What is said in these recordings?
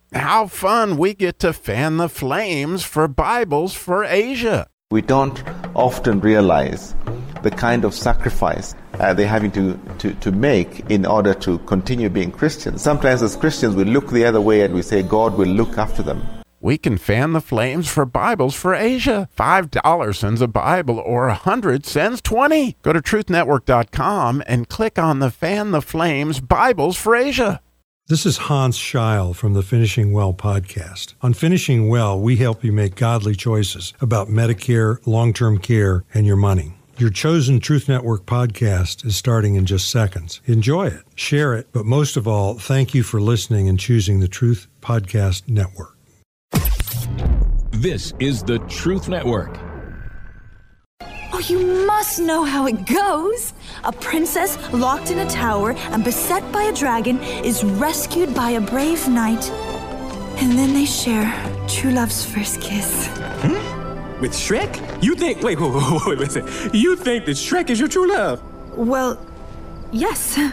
How fun we get to fan the flames for Bibles for Asia. We don't often realize the kind of sacrifice they're having to make in order to continue being Christians. Sometimes as Christians we look the other way and we say God will look after them. We can fan the flames for Bibles for Asia. $5 sends a Bible, or 100 sends 20. Go to truthnetwork.com and click on the Fan the Flames Bibles for Asia. This is Hans Scheil from the Finishing Well podcast. On Finishing Well, we help you make godly choices about Medicare, long-term care, and your money. Your chosen Truth Network podcast is starting in just seconds. Enjoy it, share it, but most of all, thank you for listening and choosing the Truth Podcast Network. This is the Truth Network. Oh, you must know how it goes. A princess locked in a tower and beset by a dragon is rescued by a brave knight. And then they share true love's first kiss. With Shrek? You think, wait, listen. You think that Shrek is your true love? Well, yes. You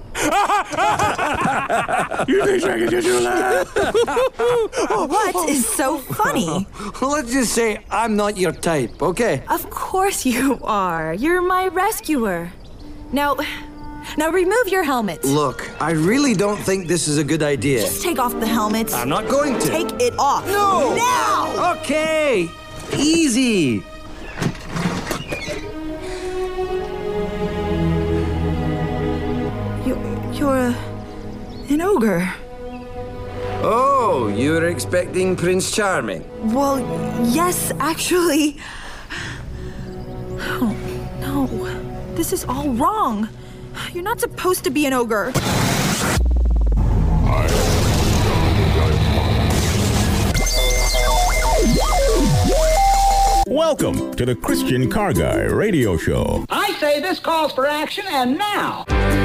think Shrek is your true love? What is so funny? Let's just say I'm not your type, okay? Of course you are. You're my rescuer. Now remove your helmet. Look, I really don't think this is a good idea. Just take off the helmet. I'm not going to. Take it off. No! Now! Okay! Easy! You're an ogre. Oh, you were expecting Prince Charming? Well, yes, actually. Oh, no. This is all wrong. You're not supposed to be an ogre. Welcome to the Christian Car Guy Radio Show. I say this calls for action, and now.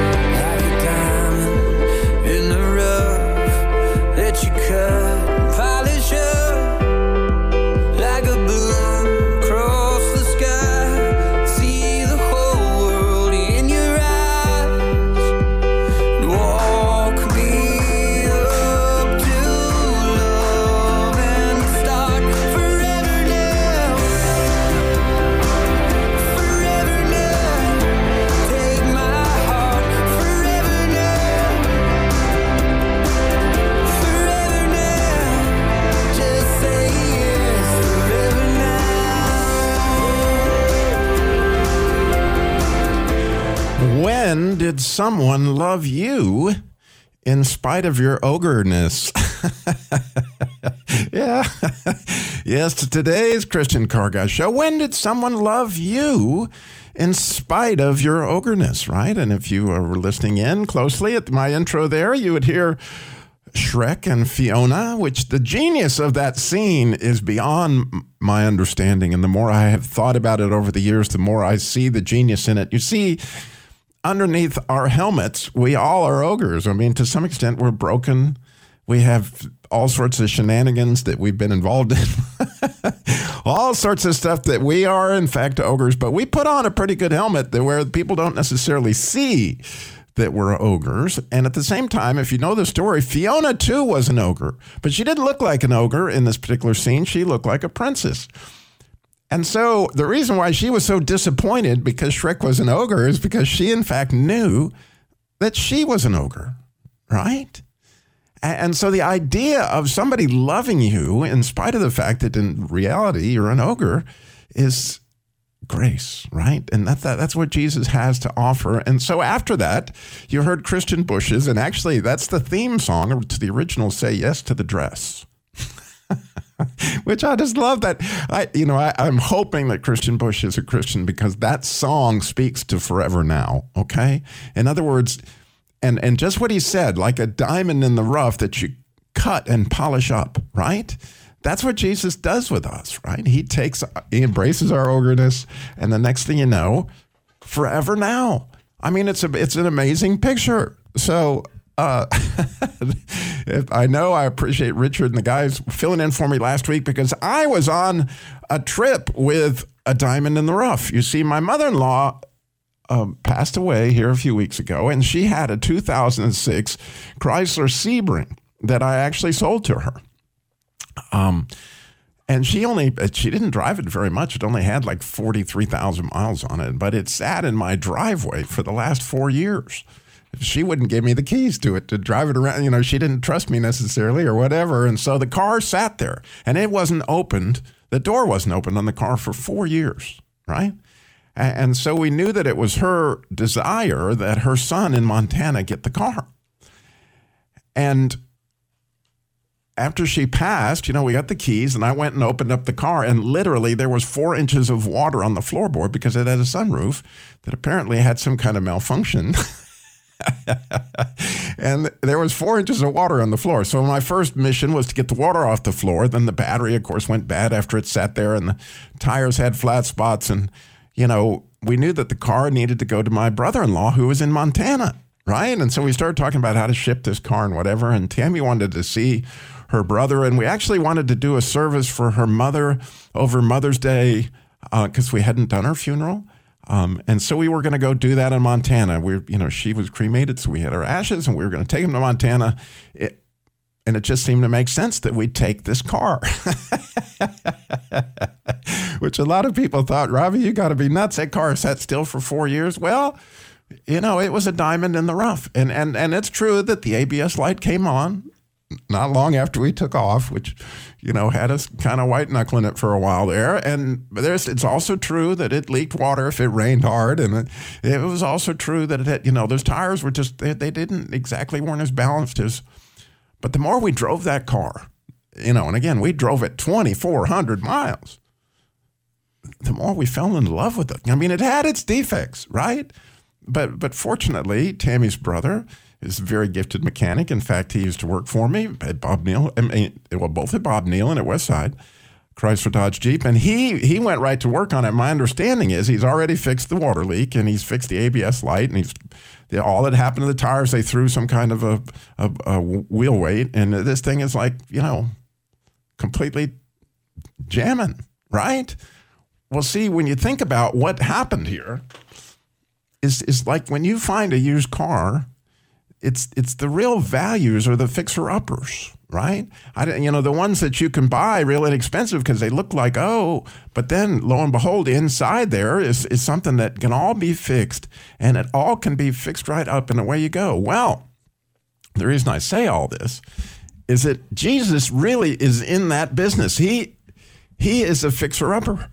In the rough that you cut and polish up like a balloon across the sky. See the whole world in your eyes. Walk me up to love and start forever now. Forever now. Take my heart forever now. Forever now, just say yes. Forever now. When did someone love you in spite of your ogreness? Yeah. Yes, to today's Christian Car Guy Show. When did someone love you in spite of your ogreness, right? And if you were listening in closely at my intro there, you would hear Shrek and Fiona, which the genius of that scene is beyond my understanding. And the more I have thought about it over the years, the more I see the genius in it. You see, underneath our helmets, we all are ogres. I mean, to some extent, we're broken. We have all sorts of shenanigans that we've been involved in. All sorts of stuff that we are, in fact, ogres. But we put on a pretty good helmet that where people don't necessarily see that we're ogres. And at the same time, if you know the story, Fiona, too, was an ogre. But she didn't look like an ogre in this particular scene. She looked like a princess. And so the reason why she was so disappointed because Shrek was an ogre is because she, in fact, knew that she was an ogre, right? And so the idea of somebody loving you in spite of the fact that in reality you're an ogre is grace, right? And that's what Jesus has to offer. And so after that, you heard Christian Bush's, and actually that's the theme song to the original Say Yes to the Dress. Which I just love that. I'm hoping that Christian Bush is a Christian because that song speaks to forever now, okay? In other words, and just what he said, like a diamond in the rough that you cut and polish up, right? That's what Jesus does with us, right? He embraces our ogreness, and the next thing you know, forever now. I mean, it's an amazing picture. So I know I appreciate Richard and the guys filling in for me last week because I was on a trip with a diamond in the rough. You see, my mother-in-law passed away here a few weeks ago, and she had a 2006 Chrysler Sebring. that I actually sold to her. And she didn't drive it very much. It only had like 43,000 miles on it, but it sat in my driveway for the last 4 years. She wouldn't give me the keys to it to drive it around. You know, she didn't trust me necessarily or whatever. And so the car sat there and it wasn't opened. The door wasn't opened on the car for 4 years, right? And so we knew that it was her desire that her son in Montana get the car. And after she passed, you know, we got the keys and I went and opened up the car and literally there was 4 inches of water on the floorboard because it had a sunroof that apparently had some kind of malfunction. And there was 4 inches of water on the floor. So my first mission was to get the water off the floor. Then the battery, of course, went bad after it sat there and the tires had flat spots. And, you know, we knew that the car needed to go to my brother-in-law who was in Montana, right? And so we started talking about how to ship this car and whatever. And Tammy wanted to see her brother. And we actually wanted to do a service for her mother over Mother's Day because we hadn't done her funeral. And so we were going to go do that in Montana. She was cremated, so we had her ashes, and we were going to take them to Montana. And it just seemed to make sense that we'd take this car, which a lot of people thought, Ravi, you got to be nuts. That car sat still for 4 years. Well, you know, it was a diamond in the rough. And it's true that the ABS light came on not long after we took off, which, you know, had us kind of white knuckling it for a while there. And it's also true that it leaked water if it rained hard. And it was also true that it had, you know, those tires were just, they didn't exactly weren't as balanced as, but the more we drove that car, you know, and again, we drove it 2,400 miles, the more we fell in love with it. I mean, it had its defects, right? But fortunately, Tammy's brother is a very gifted mechanic. In fact, he used to work for me at Bob Neal, both at Bob Neal and at Westside, Chrysler Dodge Jeep. And he went right to work on it. My understanding is he's already fixed the water leak and he's fixed the ABS light and all that happened to the tires, they threw some kind of a wheel weight. And this thing is like, you know, completely jamming, right? Well, see, when you think about what happened here, is like when you find a used car, it's the real values are the fixer-uppers, right? The ones that you can buy real inexpensive because they look like, but then lo and behold, inside there is something that can all be fixed, and it all can be fixed right up, and away you go. Well, the reason I say all this is that Jesus really is in that business. He is a fixer-upper.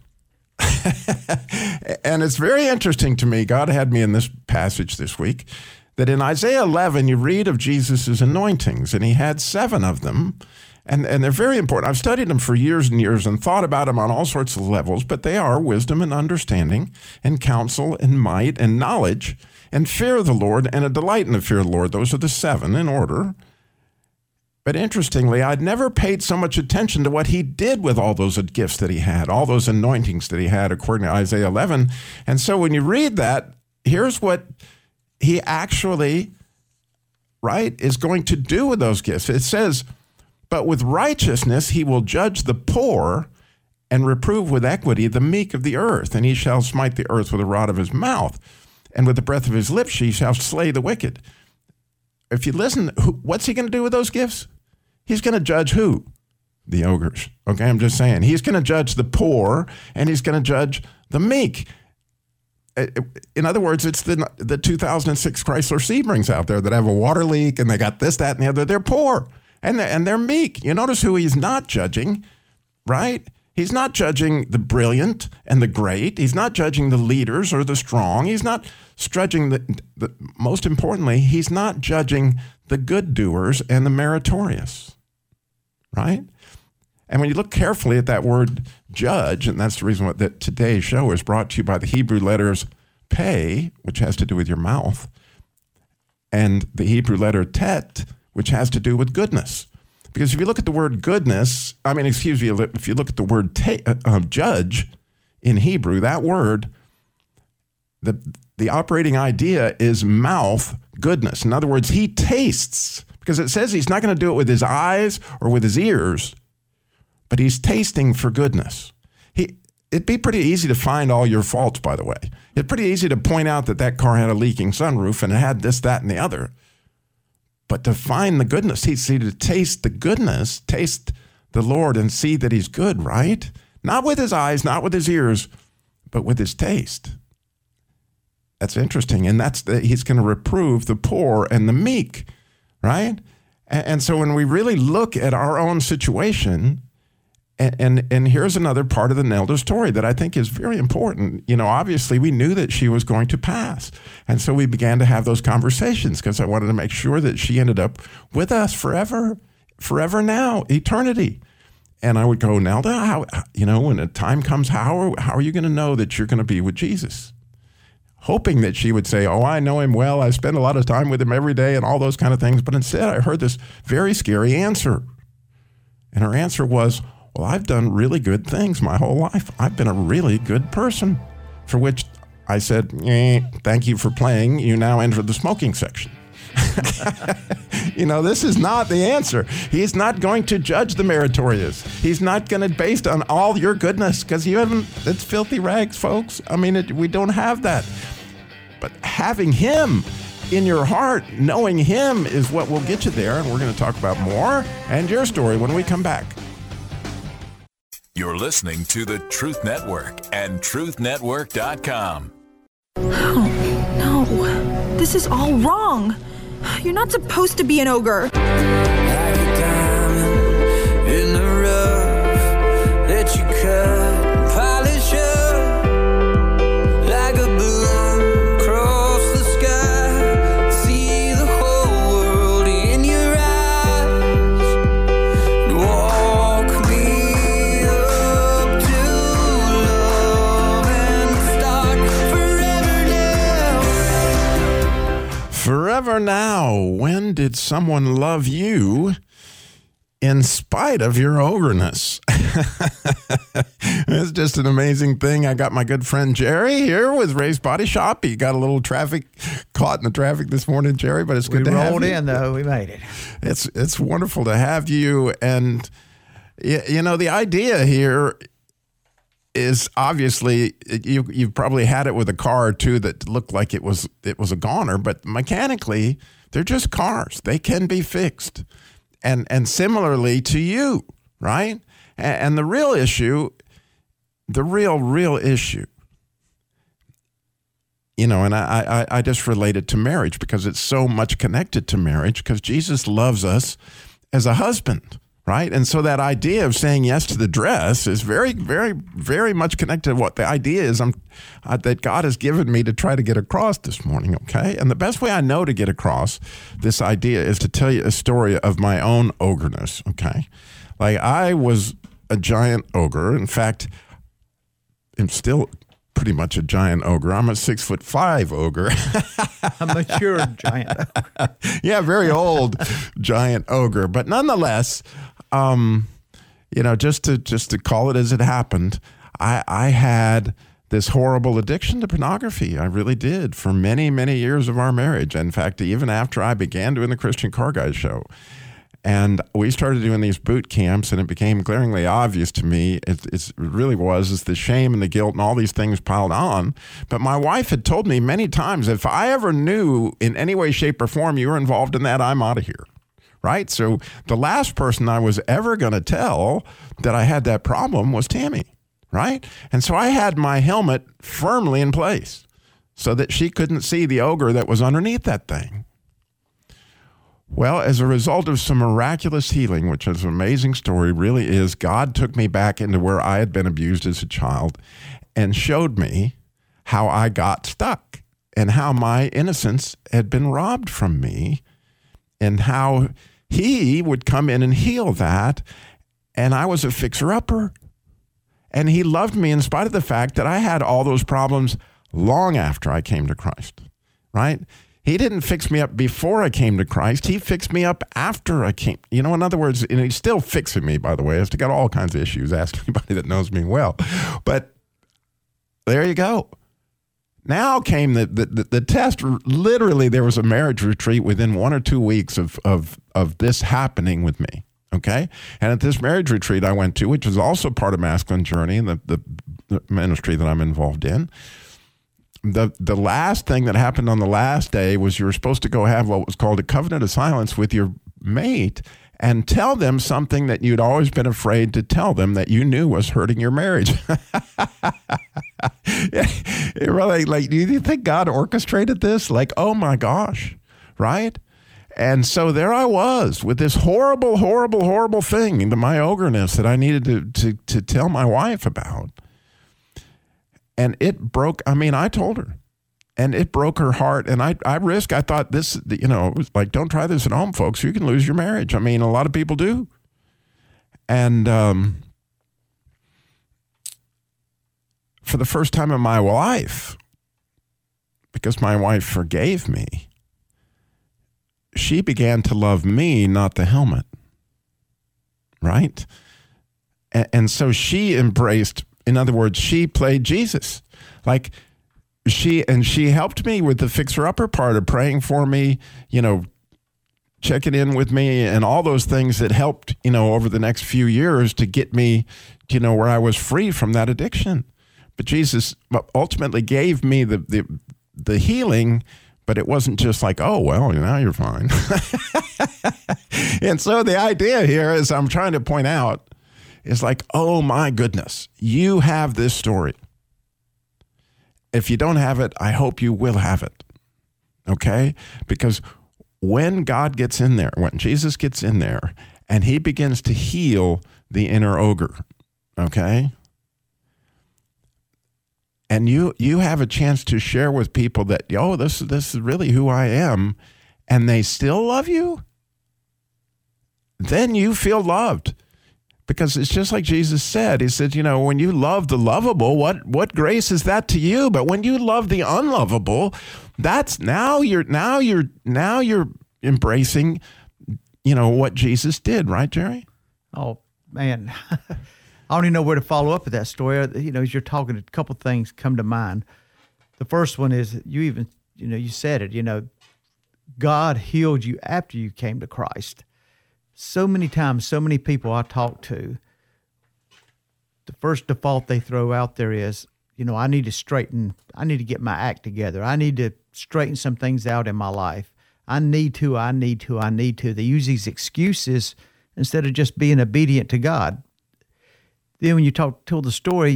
And it's very interesting to me. God had me in this passage this week that in Isaiah 11, you read of Jesus' anointings, and he had 7 of them, and they're very important. I've studied them for years and years and thought about them on all sorts of levels, but they are wisdom and understanding and counsel and might and knowledge and fear of the Lord and a delight in the fear of the Lord. Those are the 7 in order. But interestingly, I'd never paid so much attention to what he did with all those gifts that he had, all those anointings that he had, according to Isaiah 11. And so when you read that, here's what he actually, right, is going to do with those gifts. It says, but with righteousness he will judge the poor and reprove with equity the meek of the earth. And he shall smite the earth with the rod of his mouth, and with the breath of his lips he shall slay the wicked. If you listen, what's he going to do with those gifts? He's going to judge who? The ogres. Okay, I'm just saying. He's going to judge the poor, and he's going to judge the meek. In other words, it's the 2006 Chrysler Seabrings out there that have a water leak, and they got this, that, and the other. They're poor, and they're meek. You notice who he's not judging, right? He's not judging the brilliant and the great. He's not judging the leaders or the strong. He's not judging most importantly, he's not judging the good doers and the meritorious, right? And when you look carefully at that word judge, and that's the reason that today's show is brought to you by the Hebrew letters pei, which has to do with your mouth, and the Hebrew letter tet, which has to do with goodness. Because if you look at the word goodness, if you look at the word judge in Hebrew, that word, the operating idea is mouth goodness. In other words, he tastes, because it says he's not going to do it with his eyes or with his ears, but he's tasting for goodness. It'd be pretty easy to find all your faults, by the way. It's pretty easy to point out that car had a leaking sunroof and it had this, that, and the other. but to find the goodness. See, to taste the goodness, taste the Lord and see that he's good, right? Not with his eyes, not with his ears, but with his taste. That's interesting. And he's going to reprove the poor and the meek, right? And so when we really look at our own situation, and here's another part of the Nelda story that I think is very important. Obviously we knew that she was going to pass. And so we began to have those conversations because I wanted to make sure that she ended up with us forever now, eternity. And I would go, Nelda, how, when the time comes, how are you going to know that you're going to be with Jesus? Hoping that she would say, oh, I know him well. I spend a lot of time with him every day and all those kind of things. But instead, I heard this very scary answer. And her answer was, well, I've done really good things my whole life. I've been a really good person. For which I said, thank you for playing. You now enter the smoking section. This is not the answer. He's not going to judge the meritorious. He's not going to based on all your goodness because it's filthy rags, folks. We don't have that. But having him in your heart, knowing him is what will get you there. And we're going to talk about more and your story when we come back. You're listening to the Truth Network and truthnetwork.com. Oh, no. This is all wrong. You're not supposed to be an ogre. Like a diamond in the rough that you cut and polish up. Like a balloon across the sky. See the whole world in your eyes. Walk me up to love and start forever now. Forever now. When did someone love you in spite of your ogreness? It's just an amazing thing. I got my good friend Jerry here with Ray's Body Shop. He got a little caught in the traffic this morning, Jerry, but it's good to have you. We rolled in, though. We made it. It's wonderful to have you. And, the idea here is obviously you've probably had it with a car or two that looked like it was a goner, but mechanically they're just cars. They can be fixed, and similarly to you, right? And the real issue, the real issue, and I just relate it to marriage because it's so much connected to marriage because Jesus loves us as a husband. Right. And so that idea of saying yes to the dress is very, very, very much connected to what the idea is that God has given me to try to get across this morning. OK, and the best way I know to get across this idea is to tell you a story of my own ogreness. OK, like I was a giant ogre. In fact, I'm still pretty much a giant ogre. I'm a 6'5" ogre. A mature giant ogre. Yeah, very old giant ogre. But nonetheless, just to call it as it happened, I had this horrible addiction to pornography. I really did for many, many years of our marriage. In fact, even after I began doing the Christian Car Guy show. And we started doing these boot camps, and it became glaringly obvious to me, it really was the shame and the guilt and all these things piled on. But my wife had told me many times, if I ever knew in any way, shape, or form you were involved in that, I'm out of here, right? So the last person I was ever going to tell that I had that problem was Tammy, right? And so I had my helmet firmly in place so that she couldn't see the ogre that was underneath that thing. Well, as a result of some miraculous healing, which is an amazing story, really is, God took me back into where I had been abused as a child and showed me how I got stuck and how my innocence had been robbed from me and how he would come in and heal that. And I was a fixer-upper. And he loved me in spite of the fact that I had all those problems long after I came to Christ, right? He didn't fix me up before I came to Christ. He fixed me up after I came. In other words, and he's still fixing me, by the way. I've got all kinds of issues. Ask anybody that knows me well. But there you go. Now came the test. Literally, there was a marriage retreat within 1 or 2 weeks of this happening with me. Okay? And at this marriage retreat I went to, which is also part of Masculine Journey and the ministry that I'm involved in, the last thing that happened on the last day was you were supposed to go have what was called a covenant of silence with your mate and tell them something that you'd always been afraid to tell them that you knew was hurting your marriage. It really, like, do you think God orchestrated this? Like, oh my gosh, right? And so there I was with this horrible, horrible, horrible thing into my ogreness that I needed to tell my wife about. And it broke, I told her. And it broke her heart. And I thought this, it was like, don't try this at home, folks. You can lose your marriage. A lot of people do. And for the first time in my life, because my wife forgave me, she began to love me, not the helmet. Right? And so she embraced, in other words, she played Jesus. Like, she helped me with the fixer-upper part of praying for me, checking in with me and all those things that helped, over the next few years to get me, where I was free from that addiction. But Jesus ultimately gave me the healing, but it wasn't just like, oh, well, now you're fine. And so the idea here, as I'm trying to point out, is like, oh my goodness, you have this story. If you don't have it, I hope you will have it, okay? Because when God gets in there, when Jesus gets in there, and he begins to heal the inner ogre, okay? And you have a chance to share with people that, this is really who I am, and they still love you, then you feel loved. Because it's just like Jesus said. He said, when you love the lovable, what grace is that to you? But when you love the unlovable, that's now you're embracing, what Jesus did, right, Jerry? Oh man, I don't even know where to follow up with that story. As you're talking, a couple things come to mind. The first one is you said it. God healed you after you came to Christ. So many times, so many people I talk to, the first default they throw out there is, I need to get my act together. I need to straighten some things out in my life. I need to. They use these excuses instead of just being obedient to God. Then when you tell the story,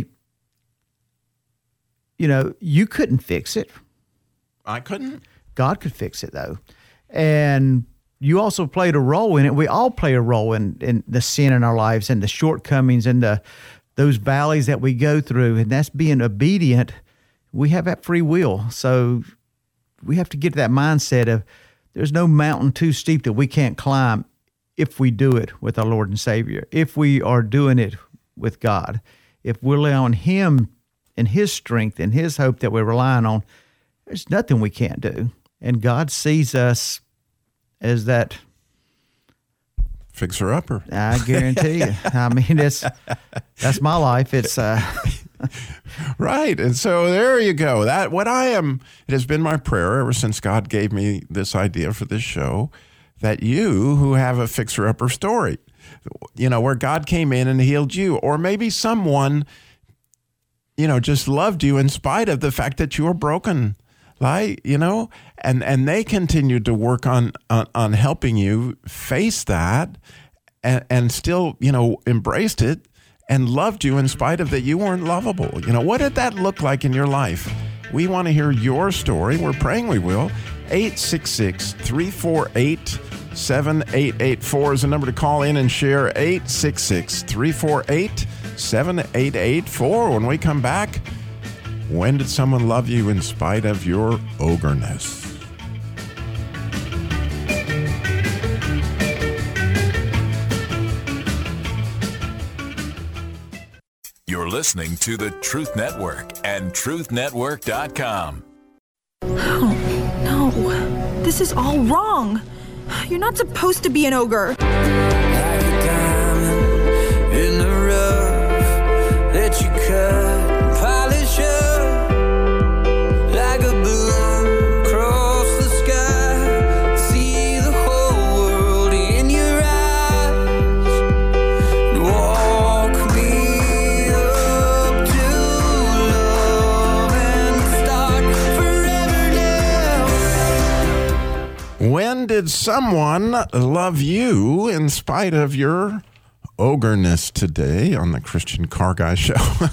you couldn't fix it. I couldn't. God could fix it, though. And you also played a role in it. We all play a role in the sin in our lives and the shortcomings and those valleys that we go through, and that's being obedient. We have that free will. So we have to get to that mindset of there's no mountain too steep that we can't climb if we do it with our Lord and Savior, if we are doing it with God, if we're relying on Him and His strength and His hope that we're relying on, there's nothing we can't do. And God sees us as that fixer-upper. I guarantee you. That's my life. It's right. And so there you go. It has been my prayer ever since God gave me this idea for this show, that you who have a fixer-upper story, where God came in and healed you, or maybe someone, just loved you in spite of the fact that you were broken. Like, and they continued to work on helping you face that and still, embraced it and loved you in spite of that you weren't lovable. What did that look like in your life? We want to hear your story. We're praying we will. 866-348-7884 is the number to call in and share. 866-348-7884. When we come back, when did someone love you in spite of your ogreness? You're listening to the Truth Network and truthnetwork.com. Oh, no. This is all wrong. You're not supposed to be an ogre. Like a diamond in the rough that you cut and polish up. Like a blue across the sky. See the whole world in your eyes. Walk me up to love and start did someone love you in spite of your ogreness today on the Christian Car Guy Show?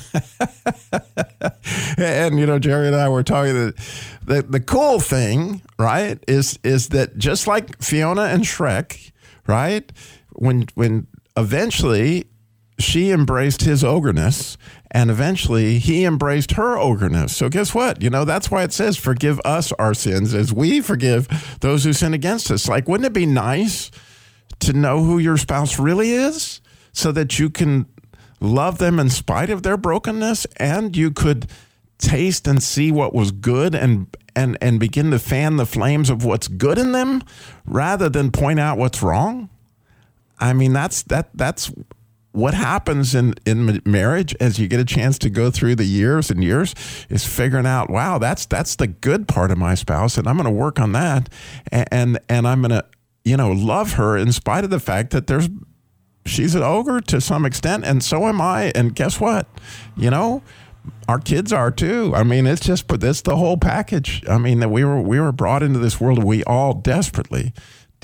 And, Jerry and I were talking that the cool thing, right, is that just like Fiona and Shrek, right, when eventually she embraced his ogreness, and eventually he embraced her ogreness. So guess what? That's why it says, forgive us our sins as we forgive those who sin against us. Like, wouldn't it be nice to know who your spouse really is so that you can love them in spite of their brokenness, and you could taste and see what was good and begin to fan the flames of what's good in them rather than point out what's wrong? I mean, that's what happens in marriage as you get a chance to go through the years and years, is figuring out, wow, that's the good part of my spouse, and I'm going to work on that, and I'm going to, love her in spite of the fact that she's an ogre to some extent, and so am I. And guess what? Our kids are too. I mean, it's the whole package. I mean, that we were brought into this world. We all desperately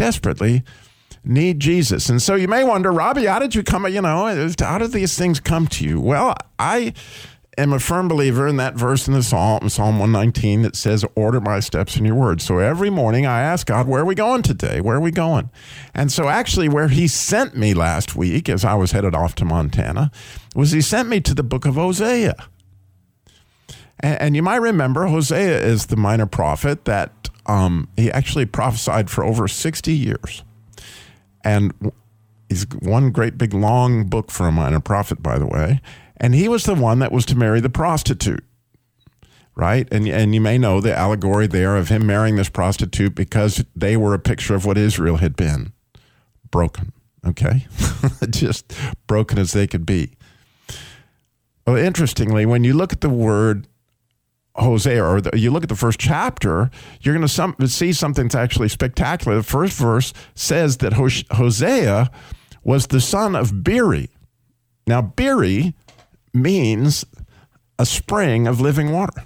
need Jesus. And so you may wonder, Robbie, how did you come, how did these things come to you? Well, I am a firm believer in that verse in the Psalm 119 that says, order my steps in your word. So every morning I ask God, where are we going today? Where are we going? And so actually where he sent me last week as I was headed off to Montana was he sent me to the book of Hosea. And you might remember Hosea is the minor prophet that he actually prophesied for over 60 years. And he's one great big long book for a minor prophet, by the way. And he was the one that was to marry the prostitute, right? And you may know the allegory there of him marrying this prostitute because they were a picture of what Israel had been. Broken, okay? Just broken as they could be. Well, interestingly, when you look at the word Hosea, or you look at the first chapter, you're going to see something that's actually spectacular. The first verse says that Hosea was the son of Beeri. Now, Beeri means a spring of living water.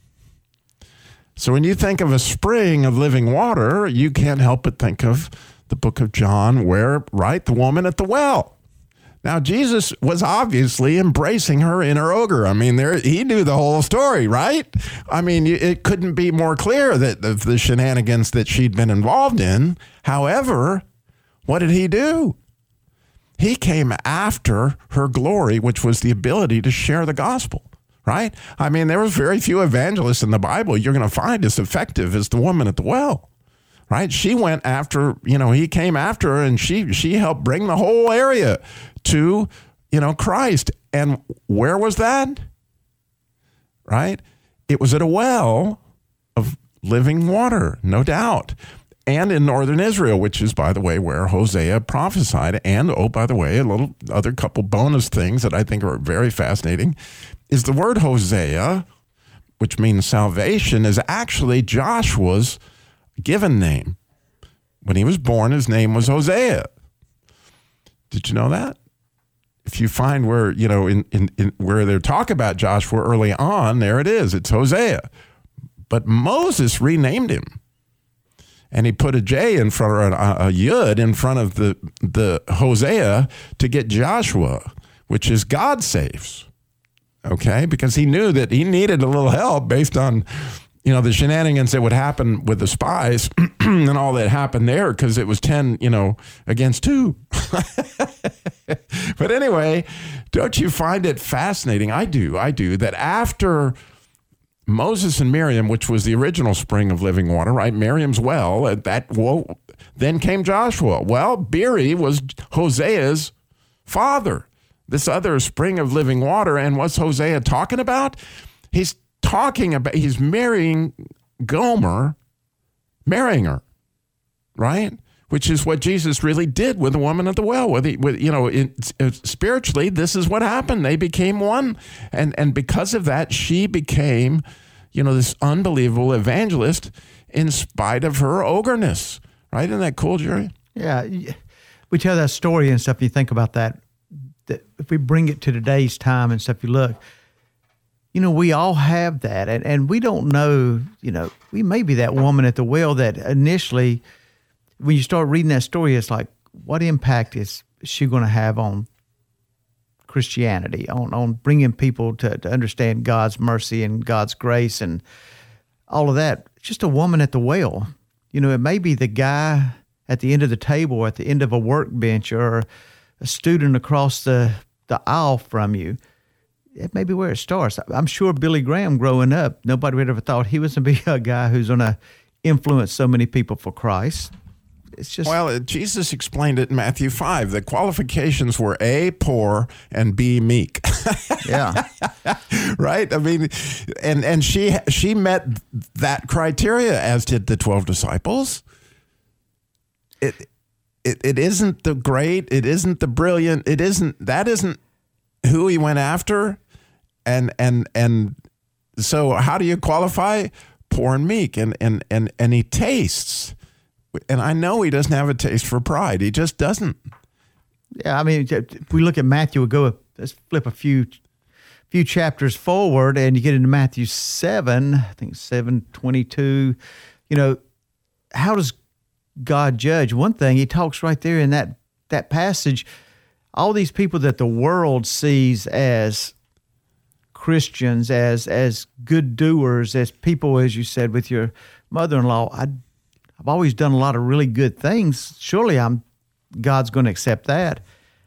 So when you think of a spring of living water, you can't help but think of the book of John where, right, the woman at the well. Now, Jesus was obviously embracing her inner ogre. I mean, he knew the whole story, right? I mean, it couldn't be more clear that the shenanigans that she'd been involved in. However, what did he do? He came after her glory, which was the ability to share the gospel, right? I mean, there was very few evangelists in the Bible you're going to find as effective as the woman at the well, right? She went after, he came after her, and she helped bring the whole area to, Christ. And where was that? Right? It was at a well of living water, no doubt. And in northern Israel, which is, by the way, where Hosea prophesied. And, oh, by the way, a little other couple bonus things that I think are very fascinating is the word Hosea, which means salvation, is actually Joshua's given name. When he was born, his name was Hosea. Did you know that? If you find where, in where they talk about Joshua early on, there it is. It's Hosea. But Moses renamed him. And he put a J in front, or a Yud in front of the Hosea to get Joshua, which is God saves. Okay? Because he knew that he needed a little help based on, the shenanigans that would happen with the spies and all that happened there, because it was 10, against 2. But anyway, don't you find it fascinating? I do, that after Moses and Miriam, which was the original spring of living water, right? Miriam's well, then came Joshua. Well, Beeri was Hosea's father, this other spring of living water. And what's Hosea talking about? He's marrying Gomer, marrying her, right? Which is what Jesus really did with the woman at the well. Spiritually, this is what happened. They became one. And because of that, she became, this unbelievable evangelist in spite of her ogreness, right? Isn't that cool, Jerry? Yeah. We tell that story and stuff. You think about that if we bring it to today's time and stuff, you look, we all have that. And we don't know, we may be that woman at the well that initially when you start reading that story, it's like, what impact is she going to have on Christianity, on bringing people to understand God's mercy and God's grace and all of that? It's just a woman at the well. You know, it may be the guy at the end of the table, at the end of a workbench, or a student across the aisle from you. It may be where it starts. I'm sure Billy Graham growing up, nobody would ever thought he was going to be a guy who's going to influence so many people for Christ. It's just, well, Jesus explained it in Matthew 5. The qualifications were A, poor, and B, meek. Yeah. Right? I mean, and she met that criteria, as did the 12 disciples. It isn't the great, it isn't the brilliant, that isn't who he went after. And so how do you qualify? Poor and meek, and he tastes. And I know he doesn't have a taste for pride. He just doesn't. Yeah, I mean, if we look at Matthew, let's flip a few chapters forward, and you get into Matthew 7, I think 7:22. You know, how does God judge? One thing, he talks right there in that passage, all these people that the world sees as Christians, as good doers, as people, as you said with your mother-in-law, I've always done a lot of really good things. Surely God's going to accept that.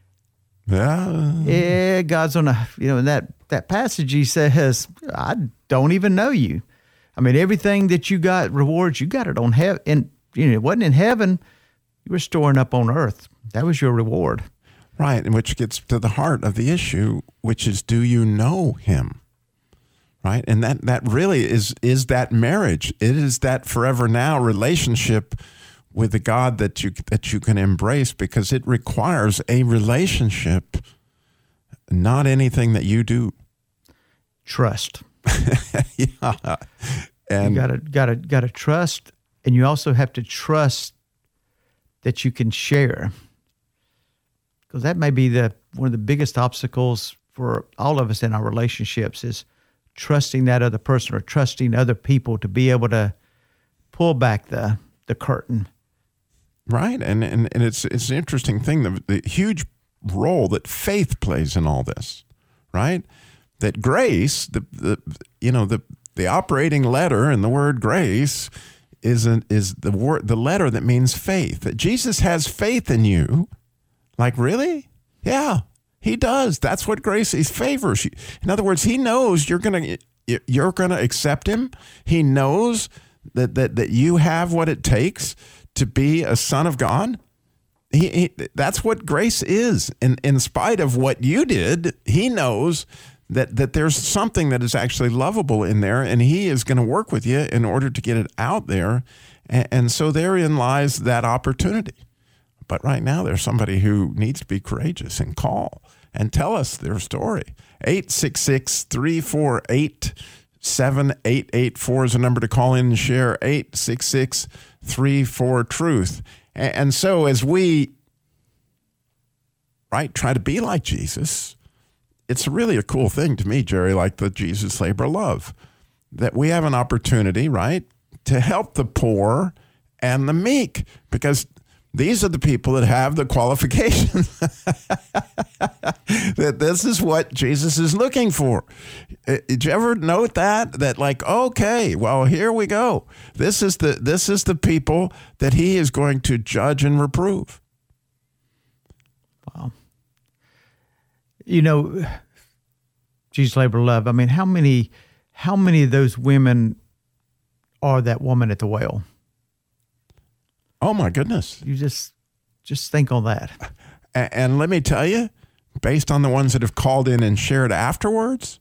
Yeah, God's going to, in that passage he says, I don't even know you. I mean, everything that you got, rewards, you got it on heaven. And, it wasn't in heaven. You were storing up on earth. That was your reward. Right, and which gets to the heart of the issue, which is, do you know him? Right, and that really is that marriage. It is that forever now relationship with the God that you can embrace, because it requires a relationship, not anything that you do. Trust. Yeah, and you gotta trust, and you also have to trust that you can share, because that may be one of the biggest obstacles for all of us in our relationships is trusting that other person or trusting other people to be able to pull back the curtain. Right. And it's an interesting thing, the huge role that faith plays in all this, right? That grace, the operating letter in the word grace is the letter that means faith. That Jesus has faith in you. Like, really? Yeah. He does. That's what grace is. Favors you. In other words, he knows you're gonna accept him. He knows that you have what it takes to be a son of God. That's what grace is. And in spite of what you did, he knows that there's something that is actually lovable in there, and he is going to work with you in order to get it out there. And so therein lies that opportunity. But right now, there's somebody who needs to be courageous and call and tell us their story. 866-348-7884 is the number to call in and share. 866-34-TRUTH. And so as we try to be like Jesus, it's really a cool thing to me, Jerry, like the Jesus Labor Love, that we have an opportunity, right, to help the poor and the meek, because these are the people that have the qualifications. That this is what Jesus is looking for. Did you ever note that like, okay, well, here we go. This is the people that he is going to judge and reprove. Wow. Jesus Labor Love. I mean, how many of those women are that woman at the well? Oh my goodness. You just think on that. And let me tell you, based on the ones that have called in and shared afterwards,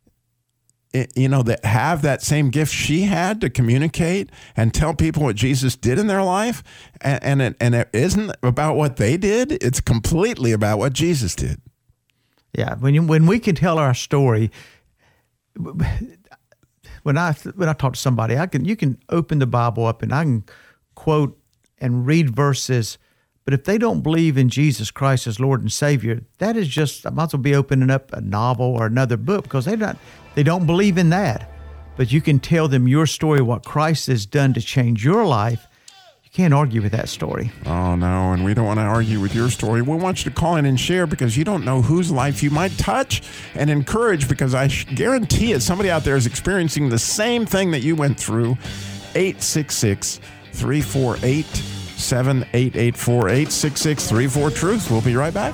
that have that same gift she had to communicate and tell people what Jesus did in their life. And it isn't about what they did. It's completely about what Jesus did. Yeah. When we can tell our story, when I talk to somebody, you can open the Bible up and I can quote and read verses, but if they don't believe in Jesus Christ as Lord and Savior, that is just, I might as well be opening up a novel or another book, because they don't believe in that. But you can tell them your story, what Christ has done to change your life. You Can't argue with that story. Oh, no, and we don't want to argue with your story. We want you to call in and share because you don't know whose life you might touch and encourage, because I guarantee it, somebody out there is experiencing the same thing that you went through. 866-348-7884, 866-34-TRUTH. We'll be right back.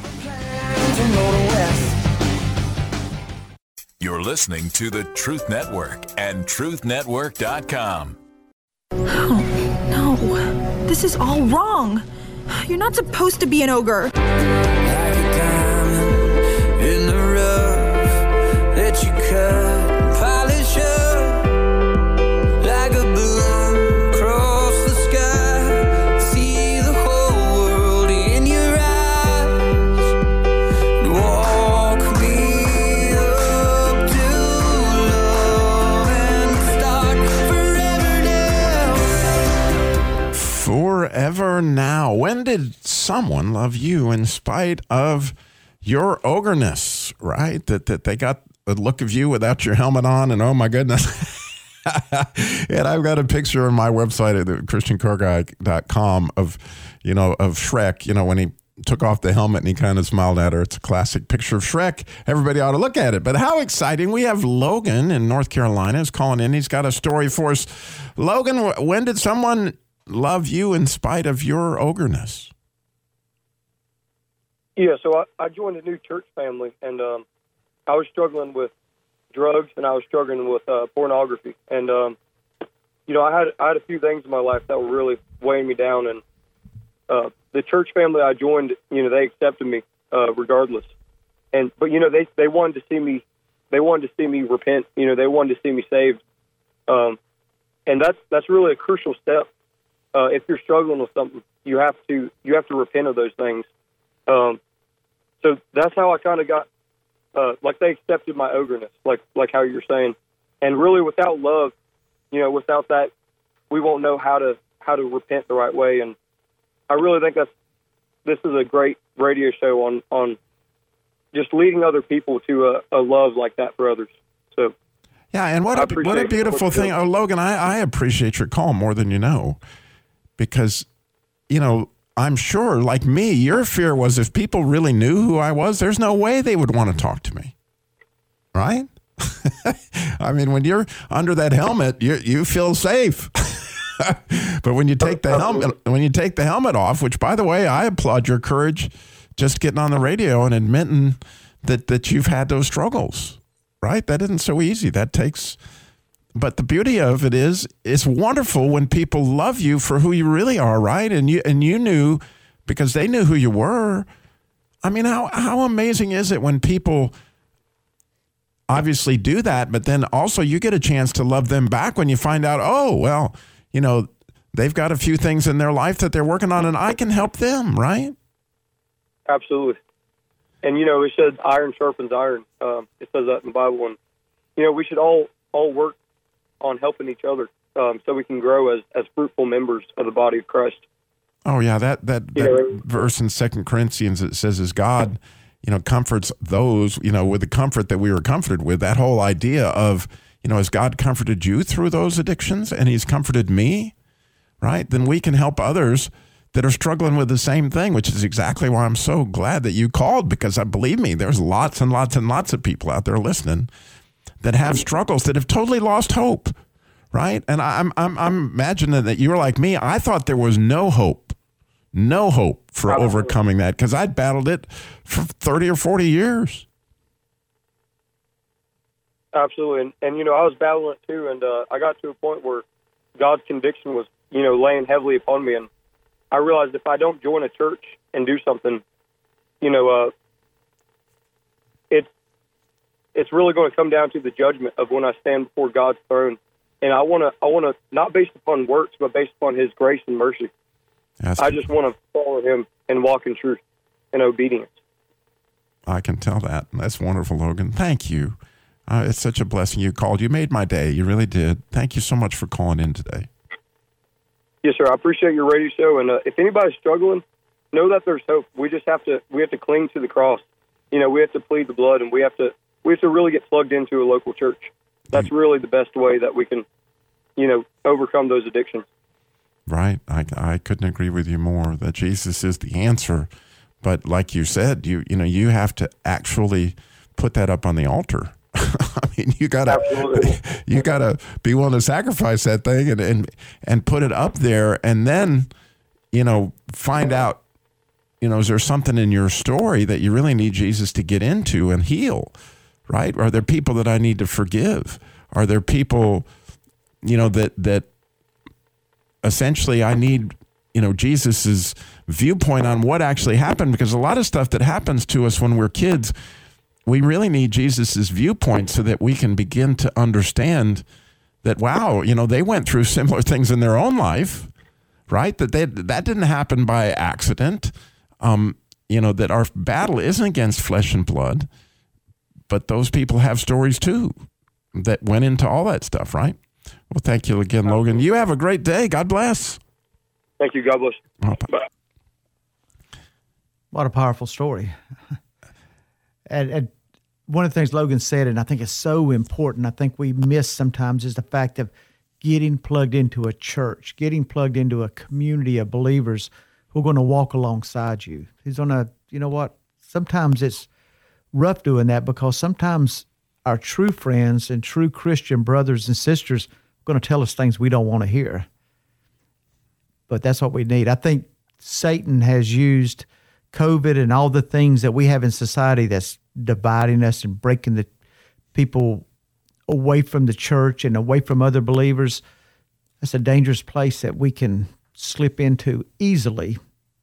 You're listening to the Truth Network and truthnetwork.com. Oh, no. This is all wrong. You're not supposed to be an ogre. Like a diamond in the rough that you cut and polish up. Like a blue across the sky. See the whole world in your eyes. Walk me up to love and start forever now. Forever now. When did someone love you in spite of your ogreness, right? That they got the look of you without your helmet on, and oh my goodness. And I've got a picture on my website at ChristianCarGuy.com of Shrek, when he took off the helmet and he kind of smiled at her. It's a classic picture of Shrek. Everybody ought to look at it. But how exciting. We have Logan in North Carolina is calling in. He's got a story for us. Logan, when did someone love you in spite of your ogreness? Yeah, so I joined a new church family, and I was struggling with drugs, and I was struggling with pornography. And, I had a few things in my life that were really weighing me down, and the church family I joined, they accepted me regardless. But they wanted to see me repent. They wanted to see me saved. And that's really a crucial step. If you're struggling with something, you have to repent of those things. So that's how I kind of got, they accepted my ogreness, like how you're saying. And really, without love, without that, we won't know how to repent the right way. And I really think this is a great radio show on just leading other people to a love like that for others. So yeah, and what a beautiful thing. Oh, Logan, I appreciate your call more than you know, because I'm sure, like me, your fear was if people really knew who I was, there's no way they would want to talk to me, right? I mean, when you're under that helmet, you feel safe. But when you take the helmet off, which, by the way, I applaud your courage, just getting on the radio and admitting that you've had those struggles, right? That isn't so easy. That takes. But the beauty of it is, it's wonderful when people love you for who you really are, right? And you knew, because they knew who you were. I mean, how amazing is it when people obviously do that, but then also you get a chance to love them back when you find out, oh, well, they've got a few things in their life that they're working on, and I can help them, right? Absolutely. And, it says iron sharpens iron. It says that in the Bible. And, we should all work on helping each other so we can grow as fruitful members of the body of Christ. Oh, yeah, that verse in 2 Corinthians, it says, as God, comforts those, with the comfort that we were comforted with, that whole idea of, as God comforted you through those addictions and he's comforted me, right? Then we can help others that are struggling with the same thing, which is exactly why I'm so glad that you called, because believe me, there's lots and lots and lots of people out there listening that have struggles, that have totally lost hope, right? And I'm imagining that you're like me. I thought there was no hope for overcoming that, because I'd battled it for 30 or 40 years. Absolutely. And I was battling it too, and I got to a point where God's conviction was, laying heavily upon me, and I realized if I don't join a church and do something, it's really going to come down to the judgment of when I stand before God's throne. And I want to not based upon works, but based upon his grace and mercy. I just want to follow him and walk in truth and obedience. I can tell that. That's wonderful, Logan. Thank you. It's such a blessing you called. You made my day. You really did. Thank you so much for calling in today. Yes, sir. I appreciate your radio show. And if anybody's struggling, know that there's hope. We have to cling to the cross. We have to plead the blood, and we have to really get plugged into a local church. That's really the best way that we can, overcome those addictions. Right. I couldn't agree with you more that Jesus is the answer. But like you said, you have to actually put that up on the altar. I mean, you gotta be willing to sacrifice that thing and put it up there, and then, find out, is there something in your story that you really need Jesus to get into and heal, right? Are there people that I need to forgive? Are there people, that essentially I need, Jesus's viewpoint on what actually happened? Because a lot of stuff that happens to us when we're kids, we really need Jesus's viewpoint so that we can begin to understand that, wow, they went through similar things in their own life, right? That didn't happen by accident. That our battle isn't against flesh and blood, but those people have stories too that went into all that stuff, right? Well, thank you again, Logan. You have a great day. God bless. Thank you. God bless. Bye. What a powerful story. And one of the things Logan said, and I think it's so important, I think we miss sometimes, is the fact of getting plugged into a church, getting plugged into a community of believers who are going to walk alongside you. Who's going to, sometimes it's rough doing that, because sometimes our true friends and true Christian brothers and sisters are going to tell us things we don't want to hear. But that's what we need. I think Satan has used COVID and all the things that we have in society that's dividing us and breaking the people away from the church and away from other believers. That's a dangerous place that we can slip into easily.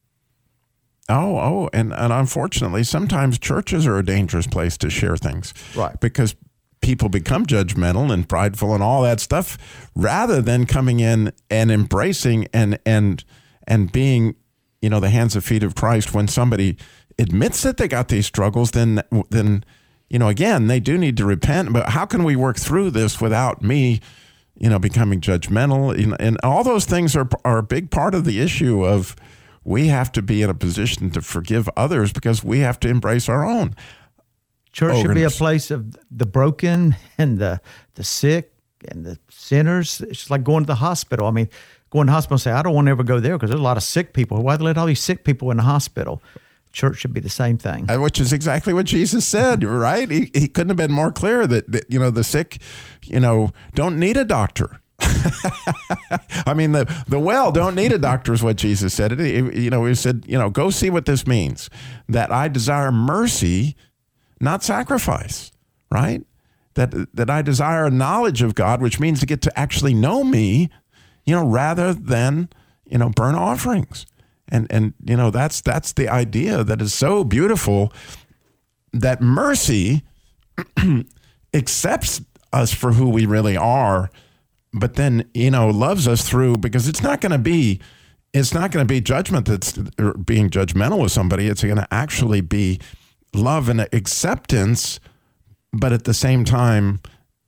And unfortunately, sometimes churches are a dangerous place to share things. Right. Because people become judgmental and prideful and all that stuff, rather than coming in and embracing and being, the hands and feet of Christ. When somebody admits that they got these struggles, then again, they do need to repent. But how can we work through this without me, becoming judgmental? And all those things are a big part of the issue of, we have to be in a position to forgive others because we have to embrace our own. Church should be a place of the broken and the sick and the sinners. It's like going to the hospital. I mean, going to the hospital and say, I don't want to ever go there because there's a lot of sick people. Why let all these sick people in the hospital? Church should be the same thing. Which is exactly what Jesus said, right? He couldn't have been more clear that the sick, don't need a doctor. I mean, the well don't need a doctor is what Jesus said. He said, go see what this means, that I desire mercy, not sacrifice, right? That I desire a knowledge of God, which means to get to actually know me, rather than, burn offerings. And that's the idea that is so beautiful, that mercy accepts us for who we really are, but then, loves us through, because it's not going to be judgment that's being judgmental with somebody. It's going to actually be love and acceptance, but at the same time,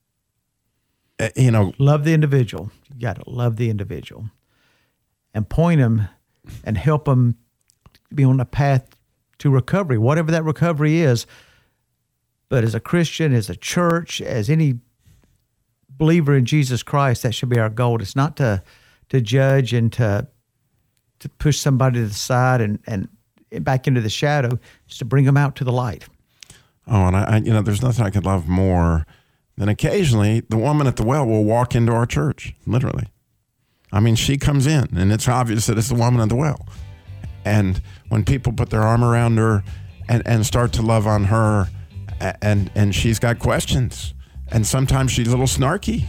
love the individual. You got to love the individual and point them and help them be on a path to recovery, whatever that recovery is. But as a Christian, as a church, as any believer in Jesus Christ, that should be our goal. It's not to judge and to push somebody to the side and back into the shadow. It's to bring them out to the light. Oh, and I there's nothing I could love more than occasionally the woman at the well will walk into our church, literally. I mean, she comes in, and it's obvious that it's the woman at the well. And when people put their arm around her and start to love on her, and she's got questions, and sometimes she's a little snarky,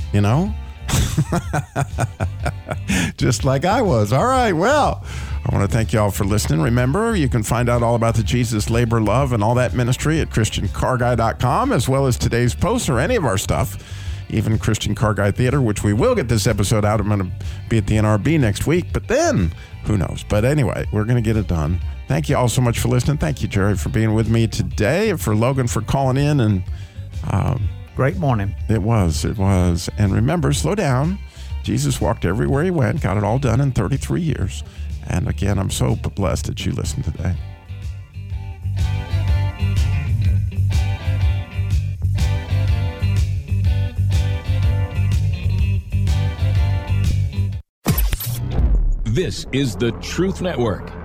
just like I was. All right, well, I want to thank you all for listening. Remember, you can find out all about the Jesus Labor, Love, and all that ministry at ChristianCarGuy.com, as well as today's posts or any of our stuff, even Christian Car Guy Theater, which we will get this episode out. I'm going to be at the NRB next week, but then who knows? But anyway, we're going to get it done. Thank you all so much for listening. Thank you, Jerry, for being with me today, and for Logan for calling in. And great morning. It was. And remember, slow down. Jesus walked everywhere he went, got it all done in 33 years. And again, I'm so blessed that you listened today. This is the Truth Network.